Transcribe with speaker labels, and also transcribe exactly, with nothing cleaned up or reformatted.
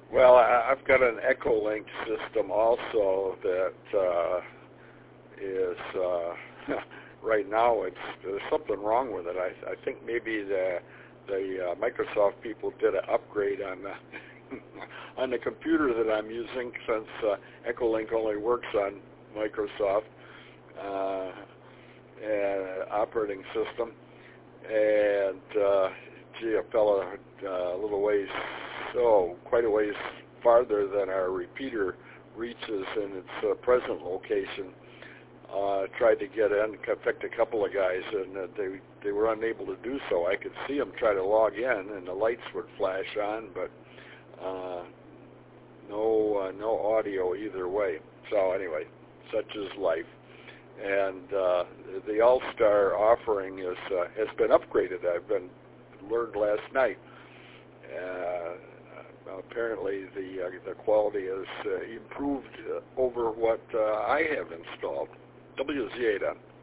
Speaker 1: Well, I, I've got an Echolink system also that uh, is uh, right now. It's there's something wrong with it. I, I think maybe the the uh, Microsoft people did an upgrade on the on the computer that I'm using, since uh, Echolink only works on Microsoft uh, uh, operating system. And uh, gee, a fella uh, a little ways, so quite a ways farther than our repeater reaches in its uh, present location, uh, tried to get in. In fact, a couple of guys, and uh, they they were unable to do so. I could see them try to log in, and the lights would flash on, but uh, no uh, no audio either way. So anyway, such is life. And uh, the All-Star offering is uh, has been upgraded. I've been learned last night. Uh, apparently, the uh, the quality has uh, improved uh, over what uh, I have installed. W Z eight on.